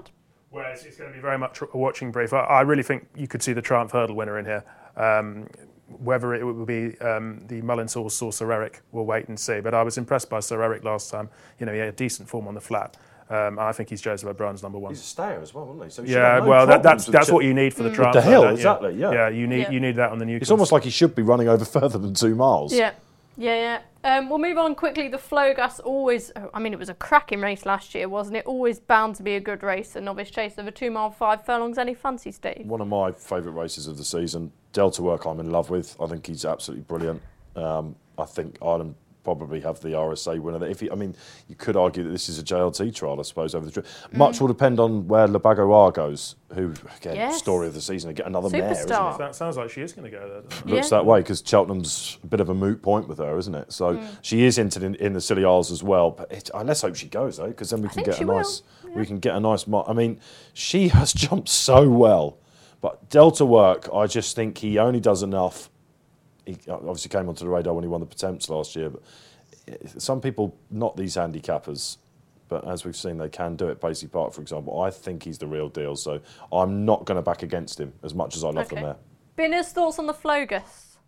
Well, it's, it's going to be very much a watching brief. I, I really think you could see the Triumph Hurdle winner in here. Um, whether it will be um, the Mullins-Horse or Sir Eric, we'll wait and see. But I was impressed by Sir Eric last time. You know, he had decent form on the flat. Um, I think he's Joseph O'Brien's number one. He's a stayer as well, wasn't he? So he yeah, no well, that, that's that's ch- what you need for the mm. Triumph. With the hill, that, exactly. Yeah, yeah, you need yeah. you need that on the new. It's almost like he should be running over further than two miles. Yeah, yeah, yeah. Um, we'll move on quickly. The Flogas always. I mean, it was a cracking race last year, wasn't it? Always bound to be a good race. A novice chase of a two mile five furlongs. Any fancy, Steve? One of my favourite races of the season. Delta Work, I'm in love with. I think he's absolutely brilliant. Um, I think Ireland probably have the R S A winner. If he, I mean, you could argue that this is a J L T trial, I suppose, over the trip. Mm. Much will depend on where Labago R goes, who, again, yes. story of the season, get another Superstar. mare, isn't it? That sounds like she is going to go there, doesn't it? Looks Yeah. that way, because Cheltenham's a bit of a moot point with her, isn't it? So mm. she is entered in, in the Scilly Isles as well. But it, uh, let's hope she goes, though, because then we I can think get she a will. nice. Yeah. We can get a nice. Mar- I mean, she has jumped so well, but Delta Work, I just think he only does enough. He obviously came onto the radar when he won the Potemps last year, but some people, not these handicappers, but as we've seen, they can do it. Paisley Park, for example, I think he's the real deal. So I'm not going to back against him as much as I love Okay. the mare. Binner's thoughts on the Flogas?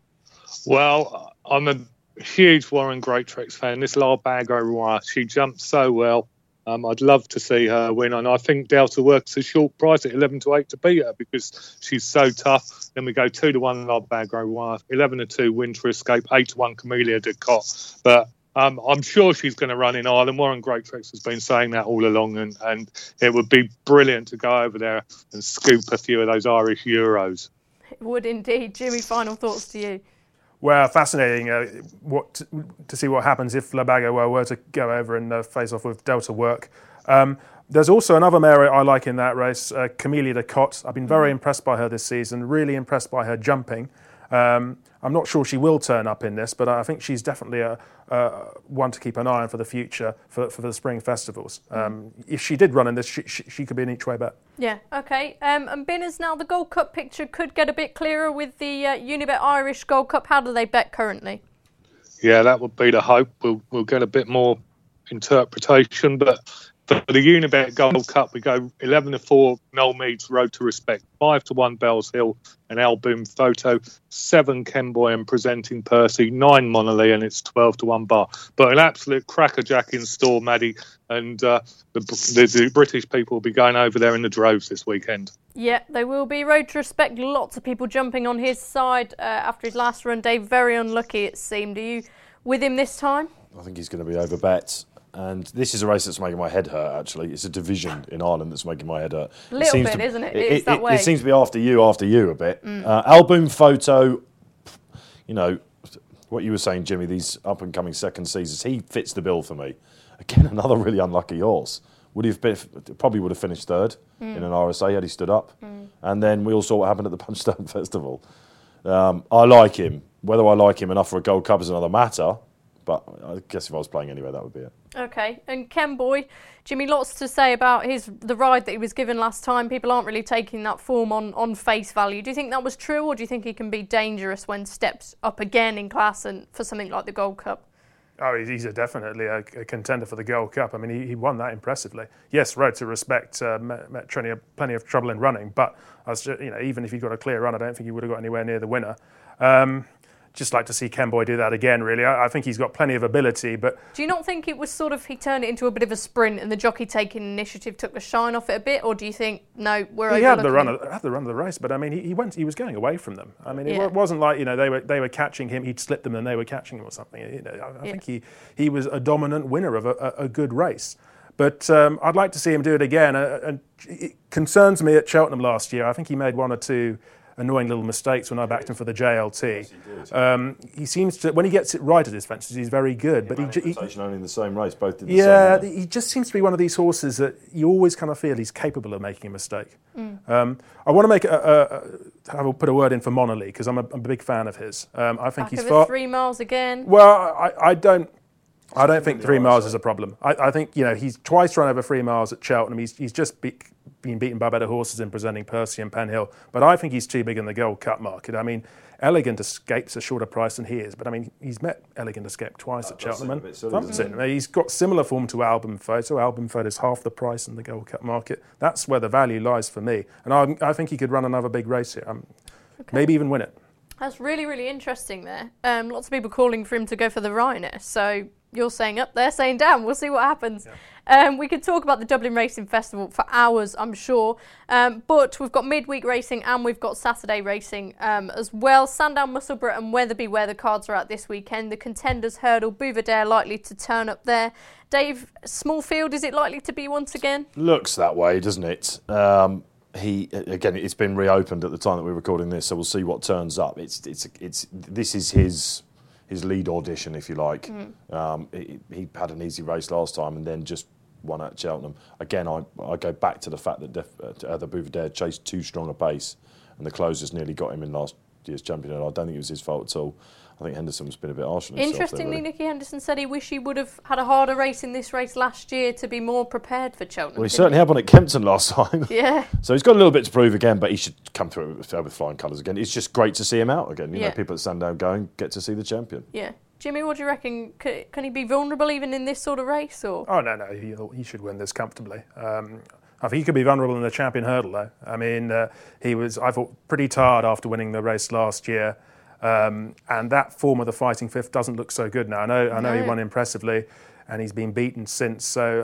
Well, I'm a huge Warren Greatrex fan. This Larbago Roy, she jumped so well. Um, I'd love to see her win, and I think Delta Works a short price at eleven to eight to beat her because she's so tough. Then we go two to one Larbago Roy, eleven to two Winter Escape, eight to one Camellia de Cotte. But um, I'm sure she's going to run in Ireland. Warren Greatrex has been saying that all along, and, and it would be brilliant to go over there and scoop a few of those Irish Euros. It would indeed. Jimmy, final thoughts to you. Well, fascinating uh, what to see what happens if Labago were to go over and uh, face off with Delta Work. Um, there's also another mare I like in that race, uh, Camellia de Cotte. I've been very mm. impressed by her this season, really impressed by her jumping. Um, I'm not sure she will turn up in this, but I think she's definitely a, a one to keep an eye on for the future for, for the spring festivals. Um, if she did run in this, she, she, she could be an each-way bet. Yeah, okay. Um, and Binners, now the Gold Cup picture could get a bit clearer with the uh, Unibet Irish Gold Cup. How do they bet currently? Yeah, that would be the hope. We'll, we'll get a bit more interpretation, but for the Unibet Gold Cup, we go eleven to four Noel Meads Road to Respect, five to one Bells Hill and Alboom Photo, seven Kenboy and Presenting Percy, nine Monolly, and it's twelve to one Bar. But an absolute crackerjack in store, Maddie, and uh, the, the, the British people will be going over there in the droves this weekend. Yeah, they will be. Road to Respect, lots of people jumping on his side uh, after his last run. Dave, very unlucky it seemed. Are you with him this time? I think he's going to be over bet. And this is a race that's making my head hurt, actually. It's a division in Ireland that's making my head hurt. A little it bit, to, isn't it? It, It is it, that it, way. It seems to be after you, after you a bit. Mm. Uh, Alboom Photo, you know, what you were saying, Jimmy, these up-and-coming second seasons, he fits the bill for me. Again, another really unlucky horse. Would he have been, probably would have finished third mm. in an R S A had he stood up. Mm. And then we all saw what happened at the Punchstone Festival. Um, I like him. Whether I like him enough for a Gold Cup is another matter. But I guess if I was playing anyway, that would be it. Okay, and Kenboy, Jimmy, lots to say about his the ride that he was given last time. People aren't really taking that form on, on face value. Do you think that was true, or do you think he can be dangerous when steps up again in class and for something like the Gold Cup? Oh, he's a definitely a, a contender for the Gold Cup. I mean, he, he won that impressively. Yes, Road to Respect uh, met, met plenty of, plenty of trouble in running, but I was just, you know, even if he got a clear run, I don't think he would have got anywhere near the winner. Um, Just like to see Kenboy do that again, really. I, I think he's got plenty of ability, but... Do you not think it was sort of, he turned it into a bit of a sprint and the jockey taking initiative took the shine off it a bit, or do you think, no, we're He had the, run him? of, had the run of the race, but I mean, he, he went. He was going away from them. I mean, it yeah. wasn't like, you know, they were they were catching him, he'd slipped them and they were catching him or something. You know, I, I yeah. think he, he was a dominant winner of a, a, a good race. But um, I'd like to see him do it again. Uh, and it concerns me at Cheltenham last year. I think he made one or two annoying little mistakes when I backed him for the J L T. Yes, he did. Um, he seems to, when he gets it right at his fences, he's very good. He but he, he only in the same race, both did the yeah, same. he just seems to be one of these horses that you always kind of feel he's capable of making a mistake. Mm. Um, I want to make a, a, a have a, put a word in for Monolly because I'm, I'm a big fan of his. Um, I think Back he's over far. three miles again. Well, I, I don't. I don't think three miles is a problem. I, I think you know he's twice run over three miles at Cheltenham. He's he's just be, been beaten by better horses in Presenting Percy and Penhill. But I think he's too big in the Gold Cup market. I mean, Elegant Escape's a shorter price than he is, but I mean, he's met Elegant Escape twice at Cheltenham. And he's got similar form to Album Photo. Album Photo is half the price in the Gold Cup market. That's where the value lies for me. And I, I think he could run another big race here, um, okay. maybe even win it. That's really, really interesting there. Um, lots of people calling for him to go for the Rhino. So you're saying up there, saying down. We'll see what happens. Yeah. Um, we could talk about the Dublin Racing Festival for hours, I'm sure. Um, but we've got midweek racing and we've got Saturday racing um, as well. Sandown, Musselburgh and Wetherby, where the cards are at this weekend. The Contenders Hurdle, Bouvedere likely to turn up there. Dave, small field, is it likely to be once again? Looks that way, doesn't it? Um, he again, it's been reopened at the time that we're recording this, so we'll see what turns up. It's it's it's this is his his lead audition, if you like. Mm. Um, he, he had an easy race last time and then just won at Cheltenham. Again, I, I go back to the fact that Def, uh, the Bouvedere chased too strong a pace and the closers nearly got him in last year's champion. I don't think it was his fault at all. I think Henderson's been a bit harsh on himself. Interestingly, there, really. Nicky Henderson said he wished he would have had a harder race in this race last year to be more prepared for Cheltenham. Well, he certainly he? had one at Kempton last time. Yeah. So he's got a little bit to prove again, but he should come through with, with flying colours again. It's just great to see him out again. You yeah. know, people at Sandown going, get to see the champion. Yeah. Jimmy, what do you reckon? Can, can he be vulnerable even in this sort of race? Or Oh, no, no. He, he should win this comfortably. Um, I think he could be vulnerable in the champion hurdle, though. I mean, uh, he was, I thought, pretty tired after winning the race last year. Um, and that form of the Fighting Fifth doesn't look so good now. I know, I know no. he won impressively, and he's been beaten since.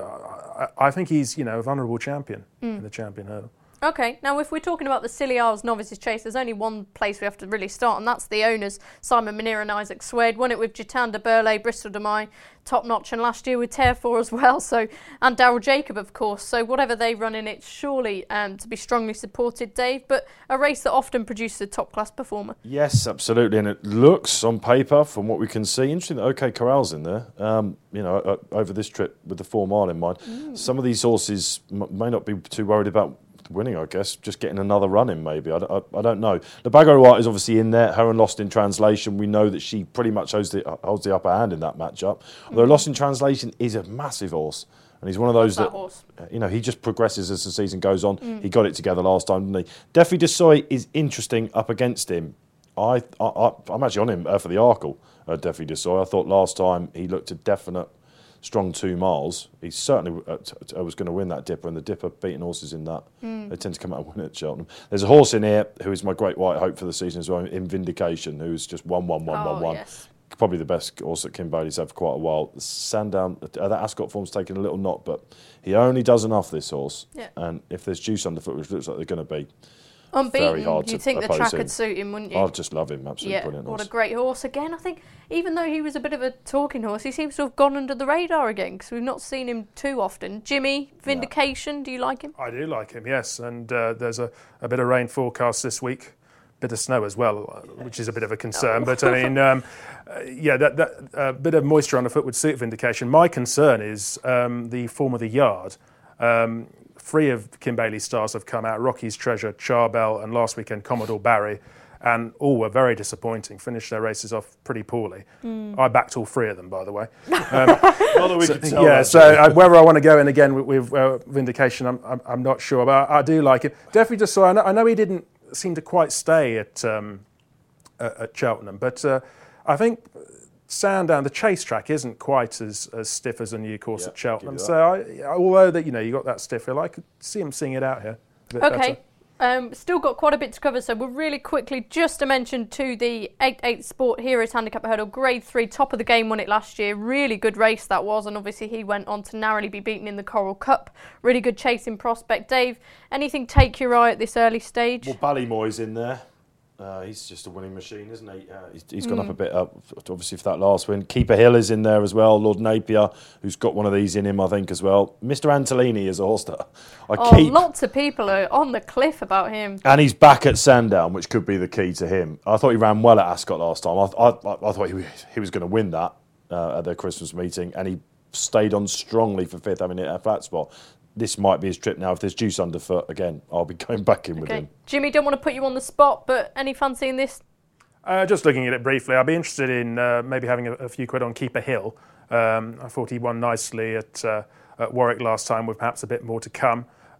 So I, I think he's, you know, a vulnerable champion mm. in the champion hurdle. Okay, now if we're talking about the Scilly Isles Novices Chase, there's only one place we have to really start, and that's the owners, Simon Munir and Isaac Swade. Won it with Jitan de Burle, Bristol de Mai, top notch, and last year with Tearfor as well. So, and Daryl Jacob, of course. So whatever they run in, it's surely um, to be strongly supported, Dave. But a race that often produces a top class performer. Yes, absolutely, and it looks on paper, from what we can see, interesting that OK Corral's in there. Um, you know, uh, over this trip with the four mile in mind, mm. some of these horses m- may not be too worried about winning, I guess, just getting another run in maybe. I, I, I don't know. The Bago White is obviously in there. Her and Lost in Translation, we know that she pretty much holds the, holds the upper hand in that matchup. Although mm-hmm. Lost in Translation is a massive horse. And he's one of those that, that, horse? you know, he just progresses as the season goes on. Mm. He got it together last time, didn't he? Defi Desoy is interesting up against him. I, I, I, I'm actually on him uh, for the Arkle, uh, Defi Desoy. I thought last time he looked a definite strong two miles. He certainly uh, t- t- was going to win that Dipper, and the Dipper beating horses in that. Mm. They tend to come out and win at Cheltenham. There's a horse in here who is my great white hope for the season as well, in Vindication, who's just one, one, one, oh, one, one. Yes. Probably the best horse that Kim Bailey's had for quite a while. Sandown, uh, that Ascot form's taken a little knot, but he only does enough, this horse. Yeah. And if there's juice underfoot, which looks like they're going to be, unbeaten, very hard you'd to think the oppose track him. would suit him, wouldn't you? I just love him, absolutely yeah, brilliant what horse. a great horse. Again, I think, even though he was a bit of a talking horse, he seems to have gone under the radar again, because we've not seen him too often. Jimmy, Vindication, yeah. do you like him? I do like him, yes, and uh, there's a, a bit of rain forecast this week. Bit of snow as well, which is a bit of a concern. No. But I mean, um, uh, yeah, that, that uh, bit of moisture on the foot would suit Vindication. My concern is um, the form of the yard. Um, three of Kim Bailey's stars have come out: Rocky's Treasure, Charbel, and last weekend Commodore Barry, and all were very disappointing. Finished their races off pretty poorly. Mm. I backed all three of them, by the way. Um, Not that we so, can tell yeah, that, so uh, whether I want to go in again with, with uh, Vindication, I'm, I'm, I'm not sure, but I, I do like it. Definitely just saw. I know, I know he didn't seem to quite stay at um, at, at Cheltenham, but uh, I think Sandown, the chase track, isn't quite as, as stiff as a new course yeah, at Cheltenham. So I, although that you know you got that stiff feel, I could see him seeing it out here. A bit okay. Um, still got quite a bit to cover, so we'll really quickly just to mention to the eight eight Sport Heroes Handicap Hurdle, Grade three, top of the game, won it last year. Really good race that was, and obviously he went on to narrowly be beaten in the Coral Cup. Really good chasing prospect. Dave, anything take your eye at this early stage? Well, Ballymoy's in there. Uh, he's just a winning machine, isn't he? Uh, he's, he's gone mm. up a bit, up, obviously, for that last win. Keeper Hill is in there as well. Lord Napier, who's got one of these in him, I think, as well. Mister Antolini is a horse that I oh, keep. Lots of people are on the cliff about him. And he's back at Sandown, which could be the key to him. I thought he ran well at Ascot last time. I, I, I thought he, he was going to win that uh, at their Christmas meeting, and he stayed on strongly for fifth, having it at a flat spot. This might be his trip now. If there's juice underfoot, again, I'll be going back in okay. with him. Jimmy, don't want to put you on the spot, but any fancy in this? Uh, just looking at it briefly, I'd be interested in uh, maybe having a, a few quid on Keeper Hill. Um, I thought he won nicely at, uh, at Warwick last time, with perhaps a bit more to come.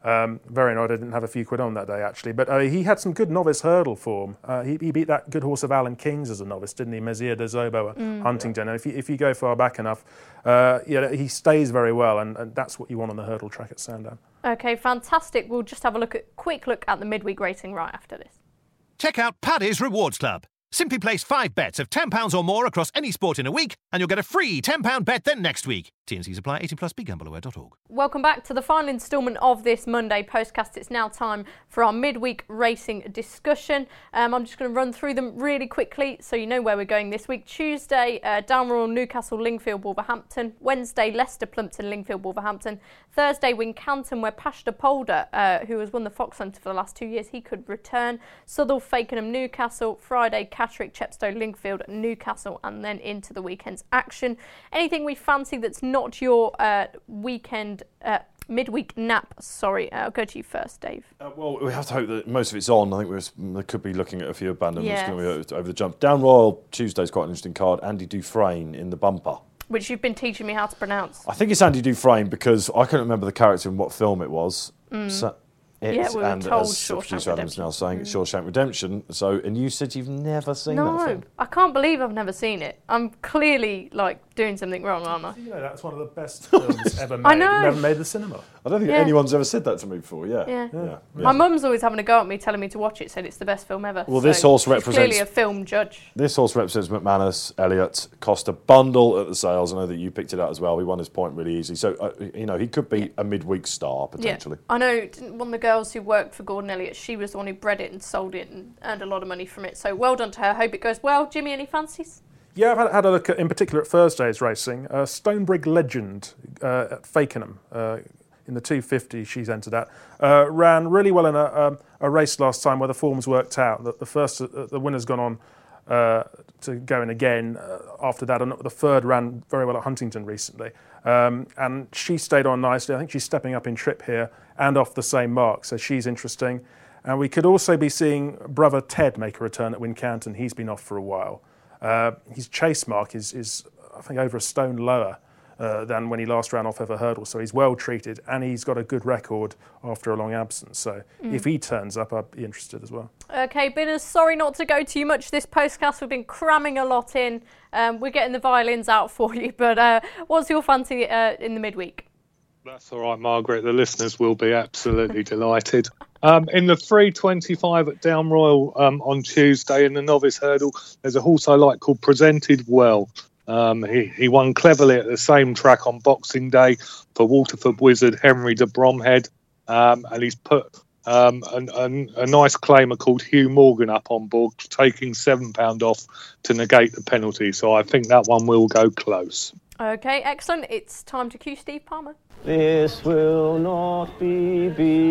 Um, very annoyed I didn't have a few quid on that day, actually. But uh, he had some good novice hurdle form. Uh, he, he beat that good horse of Alan King's as a novice, didn't he? Mezia de Zobo at mm. Huntingdon. And if you, if you go far back enough, uh, yeah, he stays very well, and, and that's what you want on the hurdle track at Sandown. OK, fantastic. We'll just have a look at quick look at the midweek racing right after this. Check out Paddy's Rewards Club. Simply place five bets of ten pounds or more across any sport in a week, and you'll get a free ten pound bet then next week. T and C's apply. eighteen plus, be gamble aware dot org. Welcome back to the final instalment of this Monday postcast. It's now time for our midweek racing discussion. Um, I'm just going to run through them really quickly so you know where we're going this week. Tuesday, uh, Downroyal, Newcastle, Lingfield, Wolverhampton. Wednesday, Leicester, Plumpton, Lingfield, Wolverhampton. Thursday, Wincanton, where Pashta Polder, uh, who has won the Fox Hunter for the last two years, he could return. Southall, Fakenham, Newcastle. Friday, Catterick, Chepstow, Lingfield, Newcastle, and then into the weekend's action. Anything we fancy that's not your uh, weekend, uh, midweek nap? Sorry, uh, I'll go to you first, Dave. Uh, well, we have to hope that most of it's on. I think we're, we could be looking at a few abandonments Yes. over the jump. Downroyal Tuesday's quite an interesting card. Andy Dufresne in the bumper. Which you've been teaching me how to pronounce. I think it's Andy Dufresne because I couldn't remember the character in what film it was. Mm. So, it, Yeah, we were and told as Shawshank producer Adam's Redemption. now saying it's Mm. Shawshank Redemption. So, and you said you've never seen that No, film. I can't believe I've never seen it. I'm clearly like doing something wrong, aren't I? You know, that's one of the best films ever made. I know. Never made the cinema. I don't think Yeah. anyone's ever said that to me before. Yeah, Yeah. yeah. yeah. My mum's always having a go at me, telling me to watch it, said it's the best film ever. Well, this so horse she's represents- clearly a film judge. This horse represents McManus, Elliott, cost a bundle at the sales. I know that you picked it out as well. He won his point really easily. So, uh, you know, he could be a midweek star potentially. Yeah. I know didn't one of the girls who worked for Gordon Elliott, she was the one who bred it and sold it and earned a lot of money from it. So well done to her. Hope it goes well. Jimmy, any fancies? Yeah, I've had, had a look at, in particular at Thursday's racing. Uh, Stonebrig Legend uh, at Fakenham uh, in the two fifty she's entered at. Uh, ran really well in a, um, a race last time where the forms worked out. The, the first, uh, the winner's gone on uh, to go in again uh, after that, and the third ran very well at Huntingdon recently. Um, and she stayed on nicely. I think she's stepping up in trip here and off the same mark, so she's interesting. And we could also be seeing brother Ted make a return at Wincanton. He's been off for a while. Uh, his chase mark is, is, I think, over a stone lower uh, than when he last ran off Ever Hurdle. So he's well treated, and he's got a good record after a long absence. So mm. if he turns up, I'd be interested as well. Okay, Binners, sorry not to go too much this postcast. We've been cramming a lot in. Um, we're getting the violins out for you. But uh, what's your fancy uh, in the midweek? That's all right, Margaret. The listeners will be absolutely delighted. Um, in the three twenty-five at Downroyal um, on Tuesday in the novice hurdle, there's a horse I like called Presented Well. Um, he, he won cleverly at the same track on Boxing Day for Waterford Wizard Henry de Bromhead, um, and he's put um, an, an, a nice claimer called Hugh Morgan up on board, taking seven pounds off to negate the penalty. So I think that one will go close. Okay, excellent. It's time to cue Steve Palmer. This will not be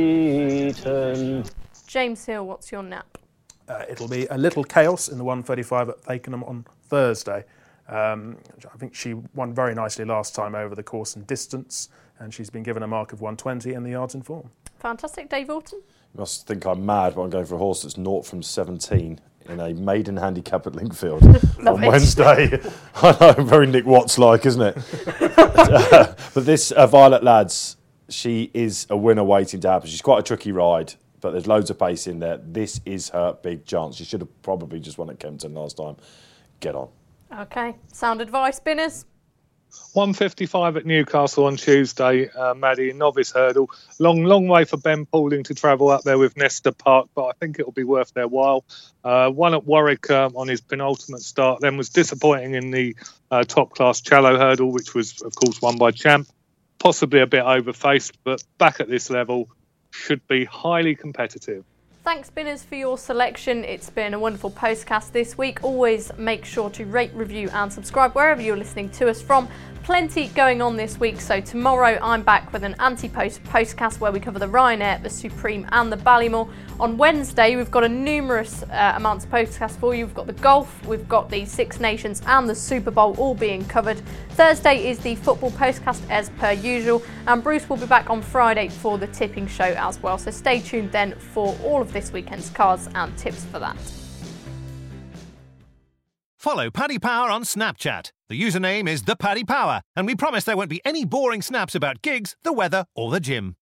beaten. James Hill, what's your nap? Uh, it'll be a little chaos in the one thirty-five at Fakenham on Thursday. Um, I think she won very nicely last time over the course and distance, and she's been given a mark of one twenty and the yards in form. Fantastic. Dave Orton? You must think I'm mad, but I'm going for a horse that's naught from seventeen in a maiden handicap at Lingfield on it. Wednesday. I know, very Nick Watts-like, isn't it? uh, but this uh, Violet Lads, she is a winner waiting to happen. She's quite a tricky ride, but there's loads of pace in there. This is her big chance. She should have probably just won at Kempton last time. Get on. Okay. Sound advice, Binners? one fifty-five at Newcastle on Tuesday, uh, Maddie, novice hurdle. Long, long way for Ben Paulding to travel up there with Nesta Park, but I think it'll be worth their while. Uh, one at Warwick um, on his penultimate start, then was disappointing in the uh, top-class Challow hurdle, which was, of course, won by Champ. Possibly a bit overfaced, but back at this level should be highly competitive. Thanks, Binners, for your selection. It's been a wonderful postcast this week. Always make sure to rate, review and subscribe wherever you're listening to us from. Plenty going on this week, so tomorrow I'm back with an anti-post postcast where we cover the Ryanair, the Supreme and the Ballymore. On Wednesday we've got a numerous uh, amounts of podcasts for you. We've got the golf, we've got the Six Nations and the Super Bowl all being covered. Thursday is the football postcast as per usual, and Bruce will be back on Friday for the tipping show as well, so stay tuned then for all of this weekend's cards and tips for that. Follow Paddy Power on Snapchat. The username is the Paddy Power, and we promise there won't be any boring snaps about gigs, the weather, or the gym.